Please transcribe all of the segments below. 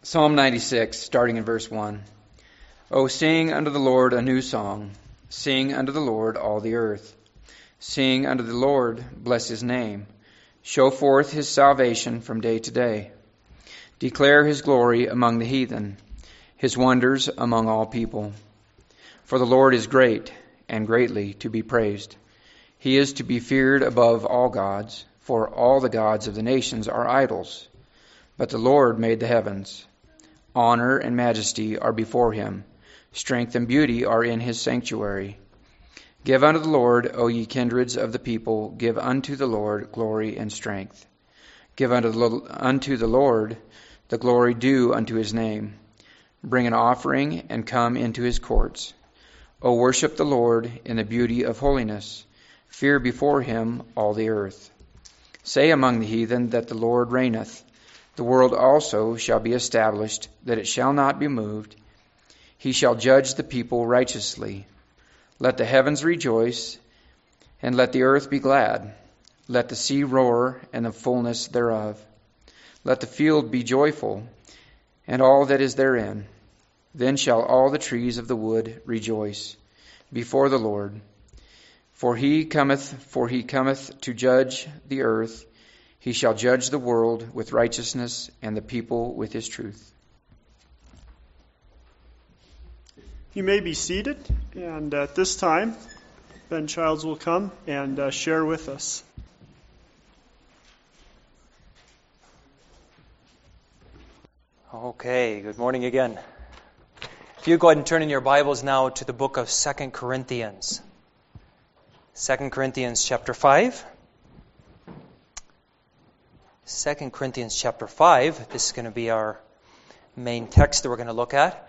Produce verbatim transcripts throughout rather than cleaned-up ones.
Psalm ninety-six, starting in verse one. O sing unto the Lord a new song. Sing unto the Lord all the earth. Sing unto the Lord, bless his name. Show forth his salvation from day to day. Declare his glory among the heathen, his wonders among all people. For the Lord is great, and greatly to be praised. He is to be feared above all gods, for all the gods of the nations are idols. But the Lord made the heavens. Honor and majesty are before him. Strength and beauty are in his sanctuary. Give unto the Lord, O ye kindreds of the people, give unto the Lord glory and strength. Give unto the, unto the Lord the glory due unto his name. Bring an offering and come into his courts. O worship the Lord in the beauty of holiness. Fear before him all the earth. Say among the heathen that the Lord reigneth. The world also shall be established, that it shall not be moved. He shall judge the people righteously. Let the heavens rejoice, and let the earth be glad. Let the sea roar, and the fullness thereof. Let the field be joyful, and all that is therein. Then shall all the trees of the wood rejoice before the Lord. For he cometh, for he cometh to judge the earth. He shall judge the world with righteousness, and the people with his truth. You may be seated, and at this time, Ben Childs will come and uh, share with us. Okay, good morning again. If you go ahead and turn in your Bibles now to the book of Second Corinthians. Second Corinthians chapter five. Second Corinthians chapter five. This is going to be our main text that we're going to look at.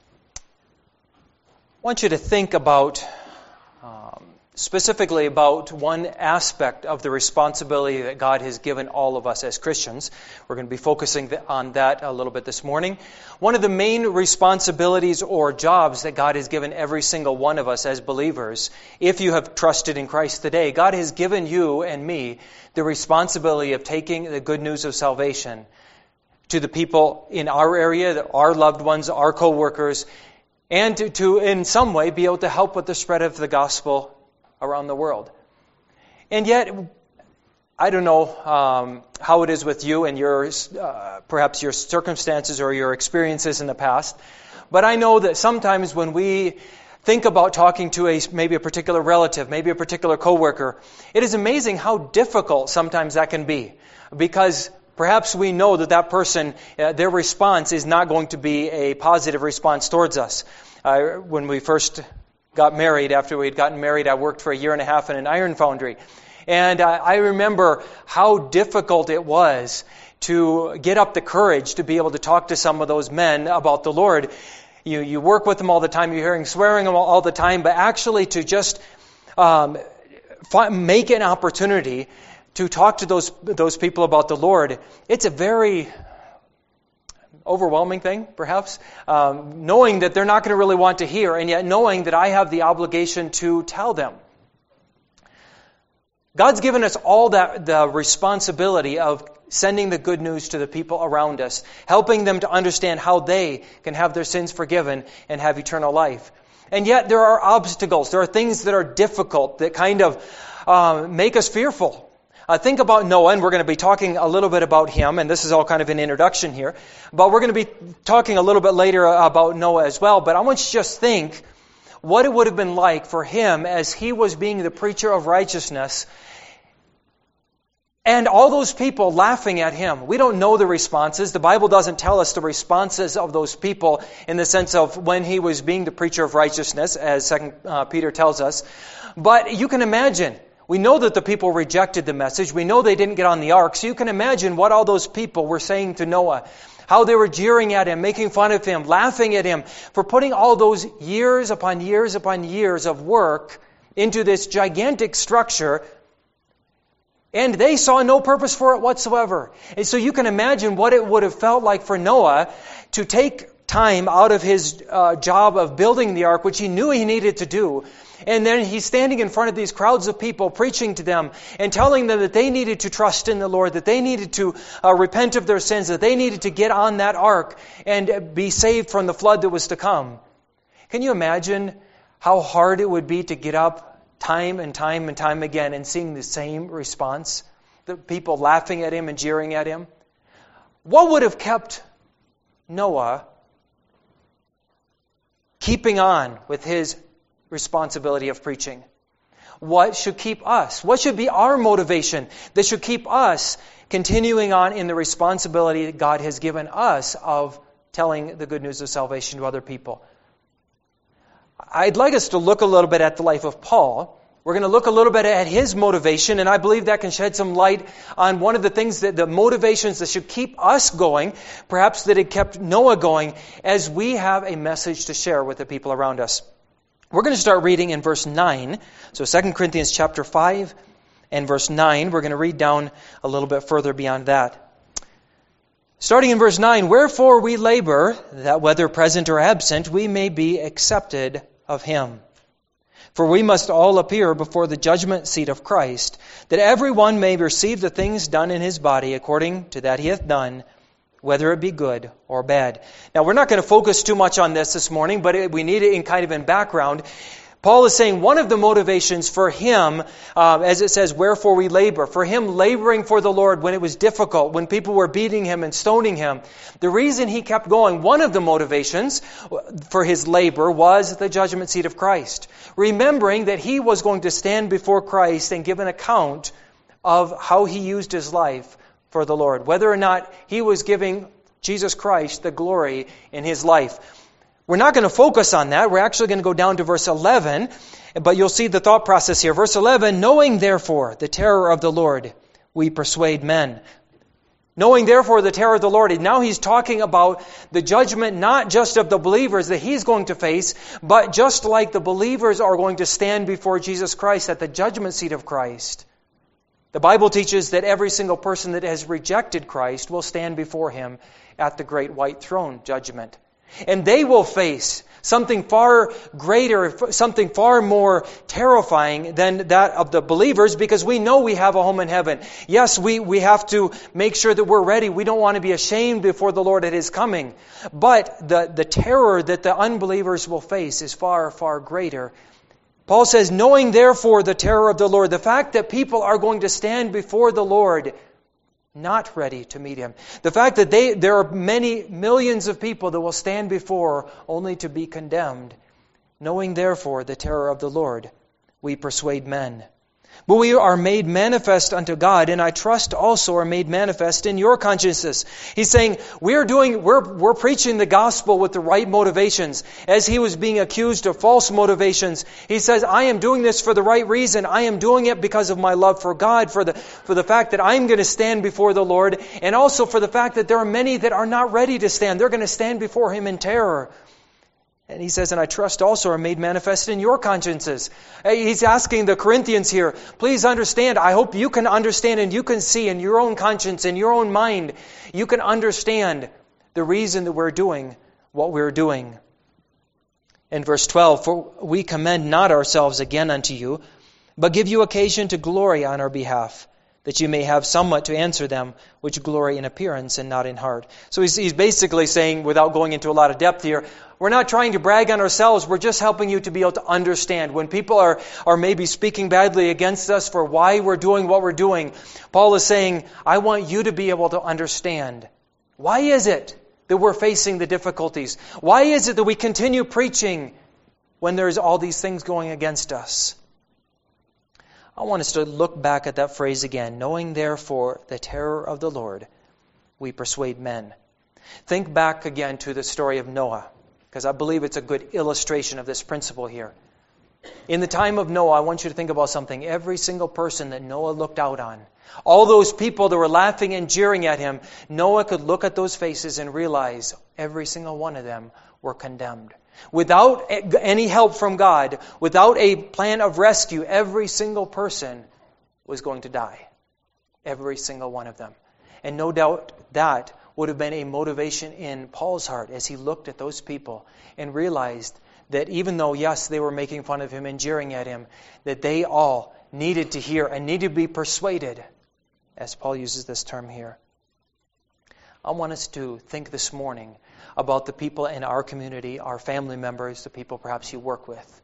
I want you to think about, um, specifically about one aspect of the responsibility that God has given all of us as Christians. We're going to be focusing on that a little bit this morning. One of the main responsibilities or jobs that God has given every single one of us as believers, if you have trusted in Christ today, God has given you and me the responsibility of taking the good news of salvation to the people in our area, our loved ones, our co-workers, and to, to, in some way, be able to help with the spread of the gospel around the world. And yet, I don't know um, how it is with you and your, uh, perhaps your circumstances or your experiences in the past, but I know that sometimes when we think about talking to a maybe a particular relative, maybe a particular coworker, it is amazing how difficult sometimes that can be, because perhaps we know that that person, uh, their response is not going to be a positive response towards us. Uh, when we first got married, after we had gotten married, I worked for a year and a half in an iron foundry. And uh, I remember how difficult it was to get up the courage to be able to talk to some of those men about the Lord. You you work with them all the time, you're hearing swearing all the time, but actually to just um, make an opportunity to talk to those those people about the Lord, it's a very overwhelming thing, perhaps, um, knowing that they're not going to really want to hear, and yet knowing that I have the obligation to tell them. God's given us all that the responsibility of sending the good news to the people around us, helping them to understand how they can have their sins forgiven and have eternal life. And yet there are obstacles, there are things that are difficult, that kind of uh, make us fearful. Uh, think about Noah, and we're going to be talking a little bit about him, and this is all kind of an introduction here, but we're going to be talking a little bit later about Noah as well. But I want you to just think what it would have been like for him as he was being the preacher of righteousness, and all those people laughing at him. We don't know the responses. The Bible doesn't tell us the responses of those people in the sense of when he was being the preacher of righteousness, as Second uh, Peter tells us. But you can imagine, we know that the people rejected the message. We know they didn't get on the ark. So you can imagine what all those people were saying to Noah. How they were jeering at him, making fun of him, laughing at him for putting all those years upon years upon years of work into this gigantic structure. And they saw no purpose for it whatsoever. And so you can imagine what it would have felt like for Noah to take time out of his uh, job of building the ark, which he knew he needed to do, And then he's standing in front of these crowds of people, preaching to them and telling them that they needed to trust in the Lord, that they needed to uh, repent of their sins, that they needed to get on that ark and be saved from the flood that was to come. Can you imagine how hard it would be to get up time and time and time again and seeing the same response? The people laughing at him and jeering at him. What would have kept Noah keeping on with his responsibility of preaching? What should keep us? What should be our motivation that should keep us continuing on in the responsibility that God has given us of telling the good news of salvation to other people? I'd like us to look a little bit at the life of Paul. We're going to look a little bit at his motivation, and I believe that can shed some light on one of the things that the motivations that should keep us going, perhaps that had kept Noah going, as we have a message to share with the people around us. We're going to start reading in verse nine. So Second Corinthians chapter five and verse nine. We're going to read down a little bit further beyond that. Starting in verse nine, "Wherefore we labor, that whether present or absent, we may be accepted of him. For we must all appear before the judgment seat of Christ, that every one may receive the things done in his body according to that he hath done, whether it be good or bad." Now, we're not going to focus too much on this this morning, but we need it in kind of in background. Paul is saying one of the motivations for him, uh, as it says, "Wherefore we labor," for him laboring for the Lord when it was difficult, when people were beating him and stoning him, the reason he kept going, one of the motivations for his labor was the judgment seat of Christ. Remembering that he was going to stand before Christ and give an account of how he used his life for the Lord, whether or not he was giving Jesus Christ the glory in his life. We're not going to focus on that. We're actually going to go down to verse eleven, but you'll see the thought process here. Verse eleven, "Knowing therefore the terror of the Lord, we persuade men." Knowing therefore the terror of the Lord. And now he's talking about the judgment not just of the believers that he's going to face, but just like the believers are going to stand before Jesus Christ at the judgment seat of Christ. The Bible teaches that every single person that has rejected Christ will stand before him at the great white throne judgment. And they will face something far greater, something far more terrifying than that of the believers, because we know we have a home in heaven. Yes, we, we have to make sure that we're ready. We don't want to be ashamed before the Lord at His coming. But the, the terror that the unbelievers will face is far, far greater. Paul says, "Knowing therefore the terror of the Lord," the fact that people are going to stand before the Lord not ready to meet Him. The fact that they there are many millions of people that will stand before only to be condemned. "Knowing therefore the terror of the Lord, we persuade men. But we are made manifest unto God, and I trust also are made manifest in your consciences." He's saying we're doing, we're we're preaching the gospel with the right motivations. As he was being accused of false motivations, he says, "I am doing this for the right reason. I am doing it because of my love for God, for the for the fact that I'm going to stand before the Lord, and also for the fact that there are many that are not ready to stand. They're going to stand before Him in terror." And he says, "And I trust also are made manifest in your consciences." He's asking the Corinthians here, please understand, I hope you can understand and you can see in your own conscience, in your own mind, you can understand the reason that we're doing what we're doing. In verse twelve, "For we commend not ourselves again unto you, but give you occasion to glory on our behalf, that you may have somewhat to answer them which glory in appearance and not in heart." So he's, he's basically saying, without going into a lot of depth here, we're not trying to brag on ourselves. We're just helping you to be able to understand. When people are, are maybe speaking badly against us for why we're doing what we're doing, Paul is saying, I want you to be able to understand. Why is it that we're facing the difficulties? Why is it that we continue preaching when there's all these things going against us? I want us to look back at that phrase again. "Knowing therefore the terror of the Lord, we persuade men." Think back again to the story of Noah, because I believe it's a good illustration of this principle here. In the time of Noah, I want you to think about something. Every single person that Noah looked out on, all those people that were laughing and jeering at him, Noah could look at those faces and realize every single one of them were condemned. Without any help from God, without a plan of rescue, every single person was going to die. Every single one of them. And no doubt that would have been a motivation in Paul's heart as he looked at those people and realized that even though, yes, they were making fun of him and jeering at him, that they all needed to hear and needed to be persuaded, as Paul uses this term here. I want us to think this morning about the people in our community, our family members, the people perhaps you work with.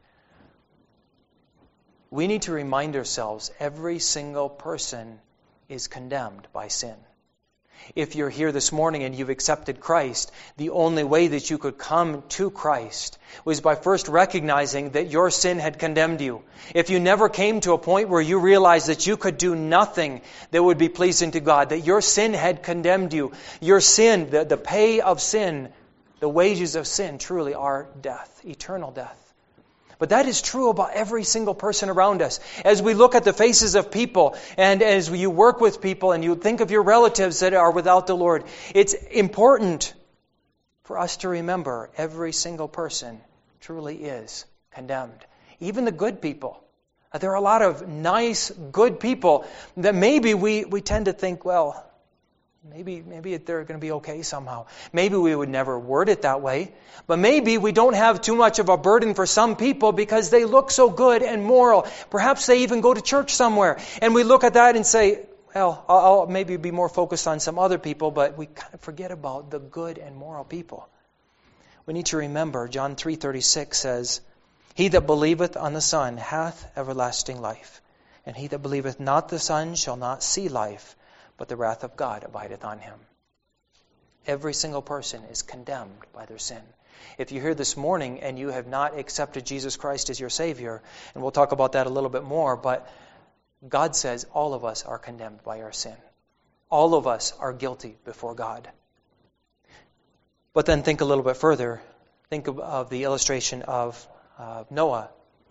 We need to remind ourselves every single person is condemned by sin. If you're here this morning and you've accepted Christ, the only way that you could come to Christ was by first recognizing that your sin had condemned you. If you never came to a point where you realized that you could do nothing that would be pleasing to God, that your sin had condemned you, your sin, the, the pay of sin, the wages of sin truly are death, eternal death. But that is true about every single person around us. As we look at the faces of people, and as you work with people, and you think of your relatives that are without the Lord, it's important for us to remember every single person truly is condemned. Even the good people. There are a lot of nice, good people that maybe we, we tend to think, well, Maybe maybe they're going to be okay somehow. Maybe we would never word it that way. But maybe we don't have too much of a burden for some people because they look so good and moral. Perhaps they even go to church somewhere. And we look at that and say, well, I'll maybe be more focused on some other people, but we kind of forget about the good and moral people. We need to remember, John three thirty-six says, He that believeth on the Son hath everlasting life, and he that believeth not the Son shall not see life, but the wrath of God abideth on him. Every single person is condemned by their sin. If you're here this morning and you have not accepted Jesus Christ as your Savior, and we'll talk about that a little bit more, but God says all of us are condemned by our sin. All of us are guilty before God. But then think a little bit further. Think of, of the illustration of uh, Noah.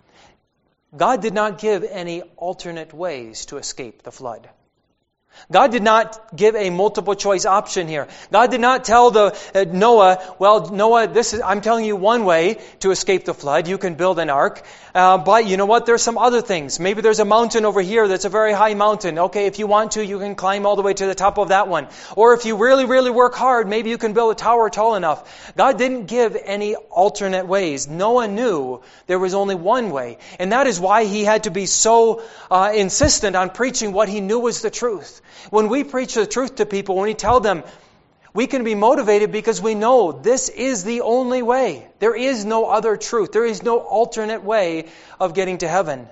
God did not give any alternate ways to escape the flood. God did not give a multiple choice option here. God did not tell the uh, Noah, well, Noah, this is I'm telling you one way to escape the flood. You can build an ark. Uh, but you know what? There's some other things. Maybe there's a mountain over here that's a very high mountain. Okay, if you want to, you can climb all the way to the top of that one. Or if you really, really work hard, maybe you can build a tower tall enough. God didn't give any alternate ways. Noah knew there was only one way. And that is why he had to be so uh, insistent on preaching what he knew was the truth. When we preach the truth to people, when we tell them, we can be motivated because we know this is the only way. There is no other truth. There is no alternate way of getting to heaven.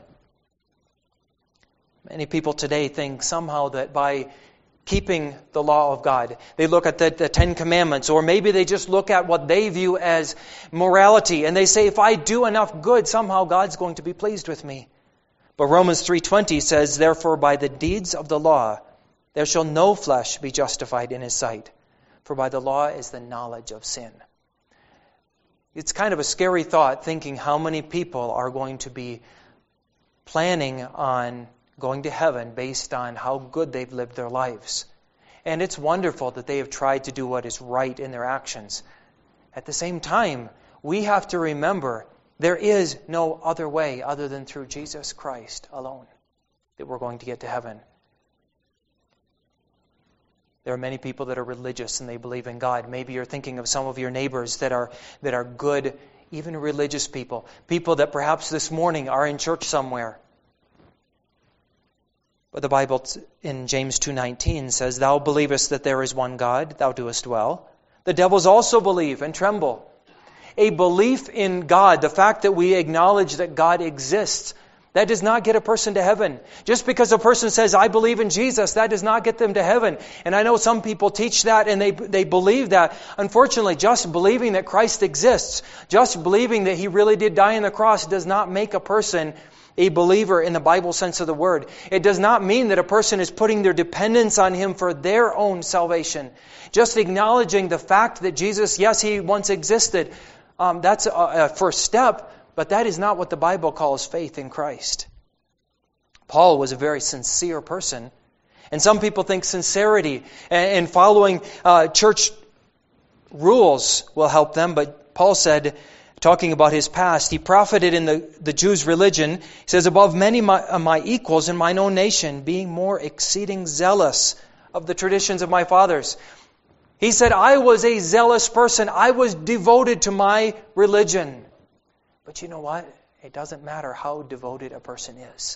Many people today think somehow that by keeping the law of God, they look at the, the Ten Commandments, or maybe they just look at what they view as morality, and they say, if I do enough good, somehow God's going to be pleased with me. But Romans three twenty says, therefore by the deeds of the law, there shall no flesh be justified in his sight, for by the law is the knowledge of sin. It's kind of a scary thought thinking how many people are going to be planning on going to heaven based on how good they've lived their lives. And it's wonderful that they have tried to do what is right in their actions. At the same time, we have to remember there is no other way other than through Jesus Christ alone that we're going to get to heaven. There are many people that are religious and they believe in God. Maybe you're thinking of some of your neighbors that are that are good, even religious people. People that perhaps this morning are in church somewhere. But the Bible in James two nineteen says, thou believest that there is one God, thou doest well. The devils also believe and tremble. A belief in God, the fact that we acknowledge that God exists, that does not get a person to heaven. Just because a person says, I believe in Jesus, that does not get them to heaven. And I know some people teach that and they they believe that. Unfortunately, just believing that Christ exists, just believing that He really did die on the cross does not make a person a believer in the Bible sense of the word. It does not mean that a person is putting their dependence on Him for their own salvation. Just acknowledging the fact that Jesus, yes, He once existed, um, that's a, a first step. But that is not what the Bible calls faith in Christ. Paul was a very sincere person. And some people think sincerity and following uh, church rules will help them. But Paul said, talking about his past, he profited in the, the Jews' religion. He says, above many my, uh, my equals in mine own nation, being more exceeding zealous of the traditions of my fathers. He said, I was a zealous person. I was devoted to my religion. But you know what? It doesn't matter how devoted a person is.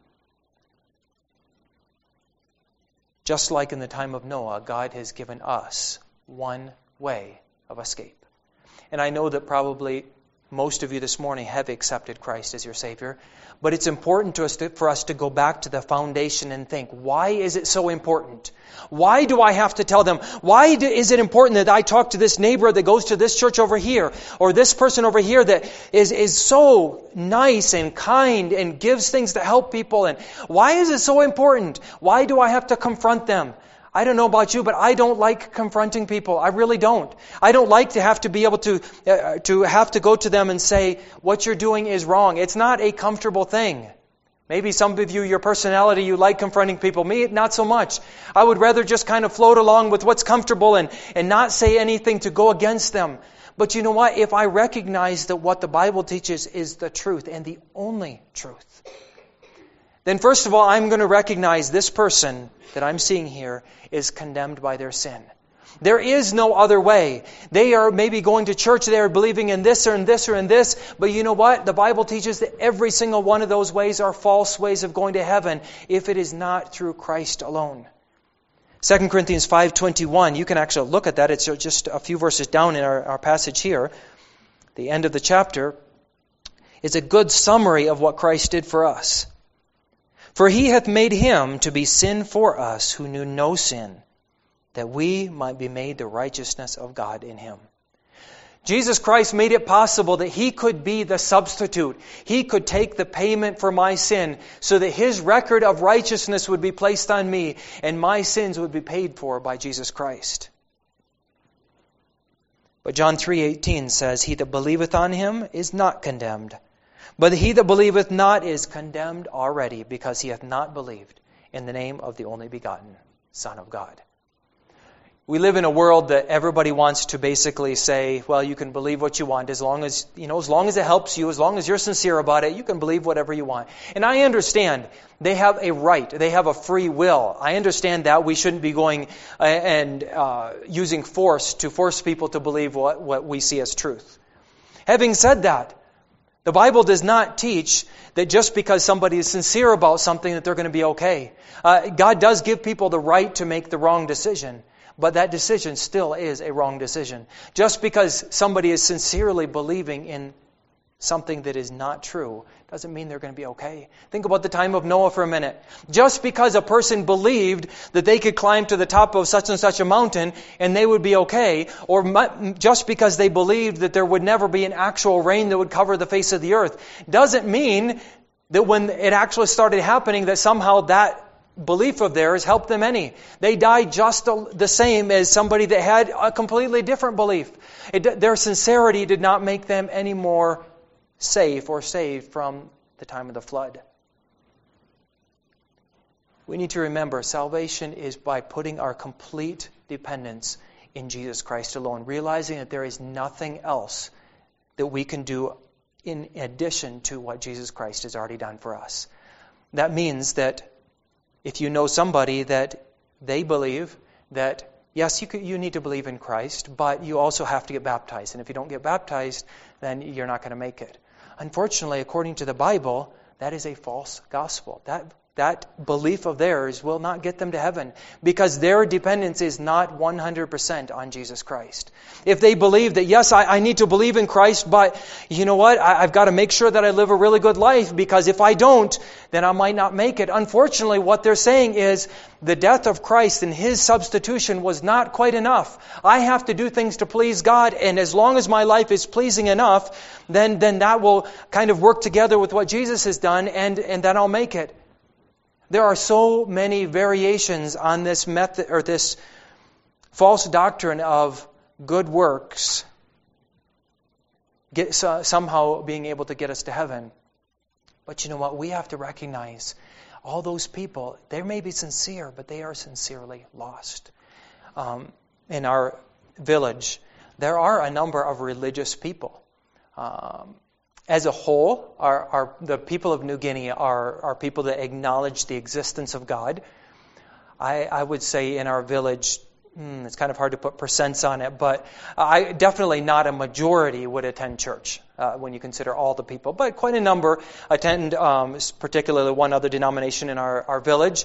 Just like in the time of Noah, God has given us one way of escape. And I know that probably most of you this morning have accepted Christ as your Savior, but it's important to us to, for us to go back to the foundation and think, why is it so important? Why do I have to tell them? Why do, is it important that I talk to this neighbor that goes to this church over here, or this person over here that is, is so nice and kind and gives things to help people? And why is it so important? Why do I have to confront them? I don't know about you, but I don't like confronting people. I really don't. I don't like to have to be able to uh, to have to go to them and say, what you're doing is wrong. It's not a comfortable thing. Maybe some of you, your personality, you like confronting people. Me, not so much. I would rather just kind of float along with what's comfortable and, and not say anything to go against them. But you know what? If I recognize that what the Bible teaches is the truth and the only truth, then first of all, I'm going to recognize this person that I'm seeing here is condemned by their sin. There is no other way. They are maybe going to church, they are believing in this or in this or in this, but you know what? The Bible teaches that every single one of those ways are false ways of going to heaven if it is not through Christ alone. Second Corinthians five twenty-one, you can actually look at that. It's just a few verses down in our, our passage here. The end of the chapter is a good summary of what Christ did for us. For he hath made him to be sin for us who knew no sin, that we might be made the righteousness of God in him. Jesus Christ made it possible that he could be the substitute. He could take the payment for my sin so that his record of righteousness would be placed on me and my sins would be paid for by Jesus Christ. But John three eighteen says, he that believeth on him is not condemned. But he that believeth not is condemned already, because he hath not believed in the name of the only begotten Son of God. We live in a world that everybody wants to basically say, well, you can believe what you want as long as, you know, as long as it helps you, as long as you're sincere about it, you can believe whatever you want. And I understand they have a right, they have a free will. I understand that we shouldn't be going and uh, using force to force people to believe what, what we see as truth. Having said that, the Bible does not teach that just because somebody is sincere about something that they're going to be okay. Uh, God does give people the right to make the wrong decision, but that decision still is a wrong decision. Just because somebody is sincerely believing in something that is not true doesn't mean they're going to be okay. Think about the time of Noah for a minute. Just because a person believed that they could climb to the top of such and such a mountain and they would be okay, or just because they believed that there would never be an actual rain that would cover the face of the earth, doesn't mean that when it actually started happening that somehow that belief of theirs helped them any. They died just the same as somebody that had a completely different belief. It, their sincerity did not make them any more safe or saved from the time of the flood. We need to remember salvation is by putting our complete dependence in Jesus Christ alone, realizing that there is nothing else that we can do in addition to what Jesus Christ has already done for us. That means that if you know somebody that they believe that, yes, you could, you need to believe in Christ, but you also have to get baptized. And if you don't get baptized, then you're not going to make it. Unfortunately, according to the Bible, that is a false gospel. That that belief of theirs will not get them to heaven because their dependence is not one hundred percent on Jesus Christ. If they believe that, yes, I, I need to believe in Christ, but you know what? I, I've got to make sure that I live a really good life because if I don't, then I might not make it. Unfortunately, what they're saying is the death of Christ and His substitution was not quite enough. I have to do things to please God, and as long as my life is pleasing enough, then, then that will kind of work together with what Jesus has done, and, and then I'll make it. There are so many variations on this method or this false doctrine of good works get, uh, somehow being able to get us to heaven. But you know what? We have to recognize all those people, they may be sincere, but they are sincerely lost. Um, in our village, there are a number of religious people. Um, As a whole, our, our, the people of New Guinea are, are people that acknowledge the existence of God. I, I would say in our village, hmm, it's kind of hard to put percents on it, but I definitely not a majority would attend church uh, when you consider all the people. But quite a number attend, um, particularly one other denomination in our, our village.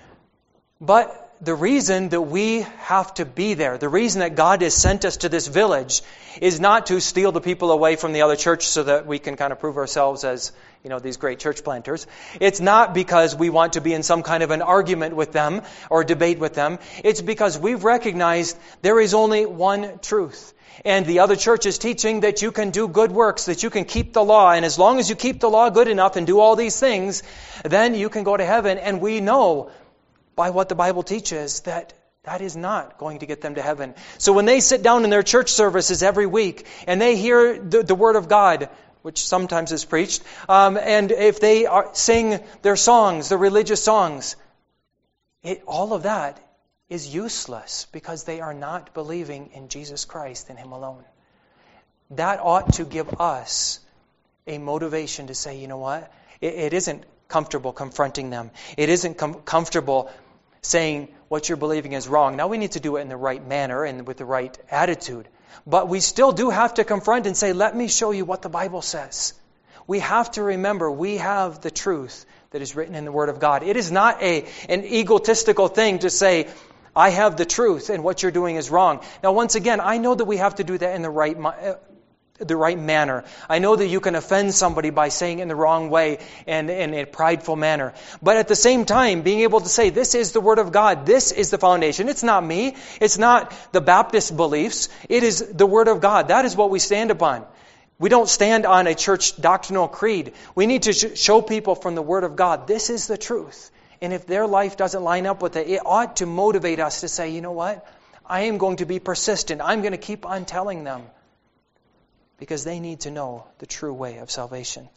But the reason that we have to be there, the reason that God has sent us to this village, is not to steal the people away from the other church so that we can kind of prove ourselves as, you know, these great church planters. It's not because we want to be in some kind of an argument with them or debate with them. It's because we've recognized there is only one truth. And the other church is teaching that you can do good works, that you can keep the law. And as long as you keep the law good enough and do all these things, then you can go to heaven. And we know by what the Bible teaches that that is not going to get them to heaven. So when they sit down in their church services every week and they hear the, the Word of God, which sometimes is preached, um, and if they are, sing their songs, their religious songs, it, all of that is useless because they are not believing in Jesus Christ and Him alone. That ought to give us a motivation to say, you know what? It, it isn't comfortable confronting them. It isn't com- comfortable saying what you're believing is wrong. Now we need to do it in the right manner and with the right attitude. But we still do have to confront and say, let me show you what the Bible says. We have to remember we have the truth that is written in the Word of God. It is not a an egotistical thing to say, I have the truth and what you're doing is wrong. Now once again, I know that we have to do that in the right the right manner. I know that you can offend somebody by saying it in the wrong way and in a prideful manner. But at the same time, being able to say, this is the Word of God. This is the foundation. It's not me. It's not the Baptist beliefs. It is the Word of God. That is what we stand upon. We don't stand on a church doctrinal creed. We need to sh- show people from the Word of God, this is the truth. And if their life doesn't line up with it, it ought to motivate us to say, you know what? I am going to be persistent. I'm going to keep on telling them. Because they need to know the true way of salvation.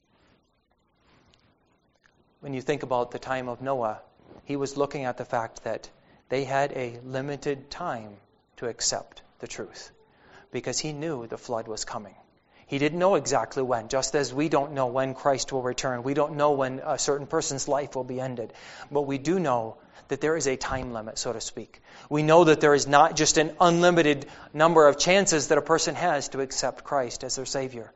When you think about the time of Noah, he was looking at the fact that they had a limited time to accept the truth. Because he knew the flood was coming. He didn't know exactly when, just as we don't know when Christ will return. We don't know when a certain person's life will be ended. But we do know that there is a time limit, so to speak. We know that there is not just an unlimited number of chances that a person has to accept Christ as their Savior.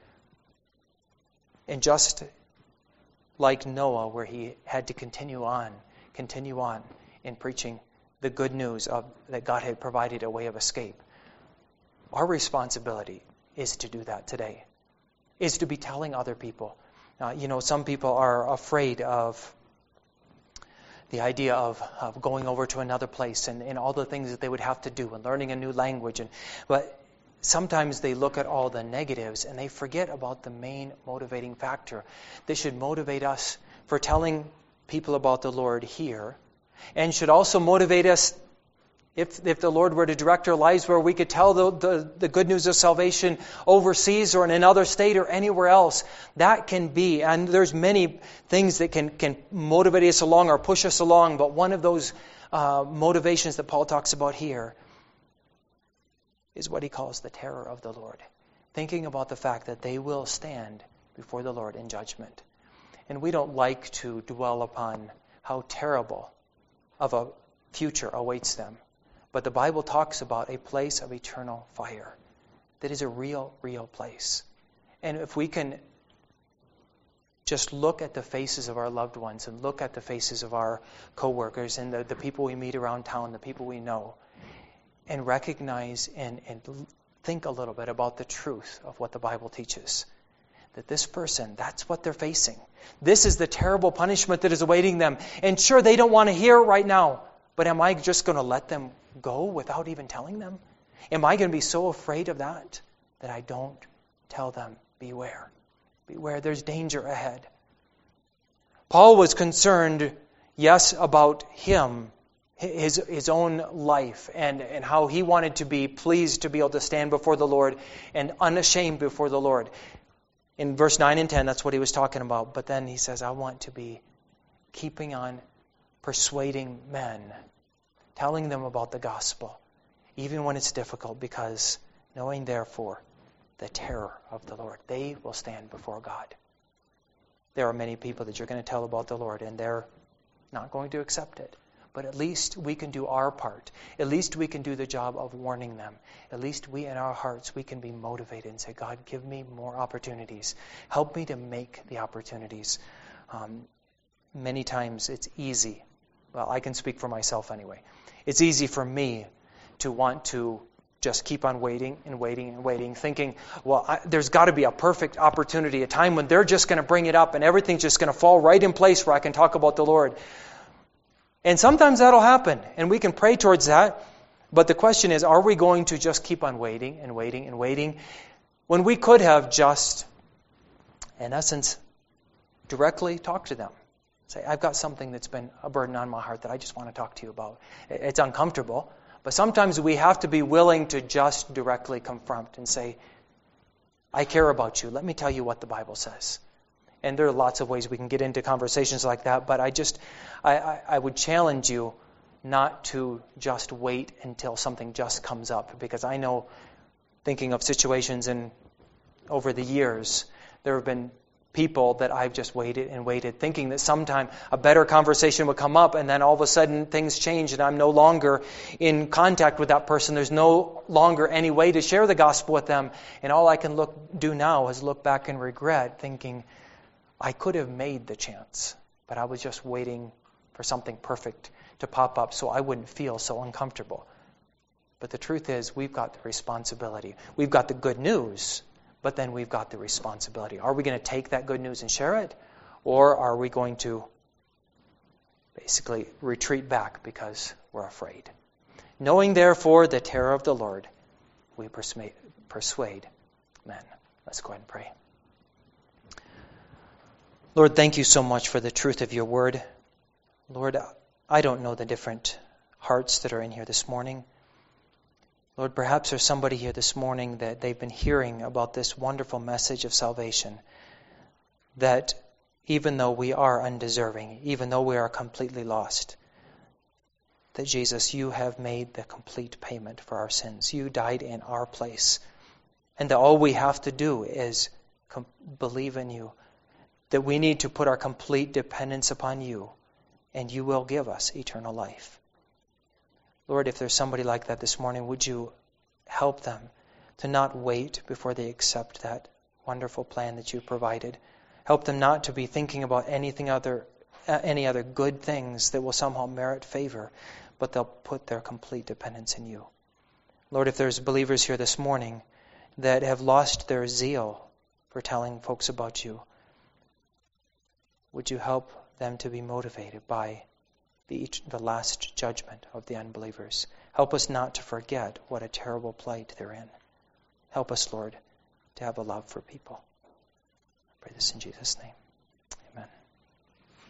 And just like Noah, where he had to continue on, continue on in preaching the good news of that God had provided a way of escape, our responsibility is to do that today, is to be telling other people. Uh, you know, some people are afraid of the idea of, of going over to another place and, and all the things that they would have to do and learning a new language. And but sometimes they look at all the negatives and they forget about the main motivating factor. This should motivate us for telling people about the Lord here, and should also motivate us if if the Lord were to direct our lives where we could tell the, the, the good news of salvation overseas or in another state or anywhere else. That can be, and there's many things that can, can motivate us along or push us along, but one of those uh, motivations that Paul talks about here is what he calls the terror of the Lord. Thinking about the fact that they will stand before the Lord in judgment. And we don't like to dwell upon how terrible of a future awaits them. But the Bible talks about a place of eternal fire that is a real, real place. And if we can just look at the faces of our loved ones and look at the faces of our coworkers and the, the people we meet around town, the people we know, and recognize and, and think a little bit about the truth of what the Bible teaches. That this person, that's what they're facing. This is the terrible punishment that is awaiting them. And sure, they don't want to hear it right now. But am I just going to let them go without even telling them? Am I going to be so afraid of that that I don't tell them, beware. Beware, there's danger ahead. Paul was concerned, yes, about him, his, his own life, and, and how he wanted to be pleased to be able to stand before the Lord and unashamed before the Lord. In verse nine and ten, that's what he was talking about. But then he says, I want to be keeping on persuading men, telling them about the gospel, even when it's difficult, because knowing therefore the terror of the Lord, they will stand before God. There are many people that you're going to tell about the Lord, and they're not going to accept it. But at least we can do our part. At least we can do the job of warning them. At least we in our hearts, we can be motivated and say, God, give me more opportunities. Help me to make the opportunities. Um, many times it's easy. Well, I can speak for myself anyway. It's easy for me to want to just keep on waiting and waiting and waiting, thinking, well, I, there's got to be a perfect opportunity, a time when they're just going to bring it up and everything's just going to fall right in place where I can talk about the Lord. And sometimes that'll happen, and we can pray towards that. But the question is, are we going to just keep on waiting and waiting and waiting when we could have just, in essence, directly talked to them? Say, I've got something that's been a burden on my heart that I just want to talk to you about. It's uncomfortable, but sometimes we have to be willing to just directly confront and say, I care about you. Let me tell you what the Bible says. And there are lots of ways we can get into conversations like that, but I just, I, I, I would challenge you not to just wait until something just comes up, because I know, thinking of situations in over the years, there have been people that I've just waited and waited, thinking that sometime a better conversation would come up, and then all of a sudden things change and I'm no longer in contact with that person. There's no longer any way to share the gospel with them, and all I can look do now is look back and regret, thinking I could have made the chance, but I was just waiting for something perfect to pop up so I wouldn't feel so uncomfortable. But the truth is, we've got the responsibility. We've got the good news, but then we've got the responsibility. Are we going to take that good news and share it? Or are we going to basically retreat back because we're afraid? Knowing, therefore, the terror of the Lord, we persuade, persuade men. Let's go ahead and pray. Lord, thank you so much for the truth of your word. Lord, I don't know the different hearts that are in here this morning. Lord, perhaps there's somebody here this morning that they've been hearing about this wonderful message of salvation, that even though we are undeserving, even though we are completely lost, that Jesus, you have made the complete payment for our sins. You died in our place. And that all we have to do is com- believe in you, that we need to put our complete dependence upon you, and you will give us eternal life. Lord, if there's somebody like that this morning, would you help them to not wait before they accept that wonderful plan that you provided? Help them not to be thinking about anything other, uh, any other good things that will somehow merit favor, but they'll put their complete dependence in you. Lord, if there's believers here this morning that have lost their zeal for telling folks about you, would you help them to be motivated by the, the last judgment of the unbelievers? Help us not to forget what a terrible plight they're in. Help us, Lord, to have a love for people. I pray this in Jesus' name.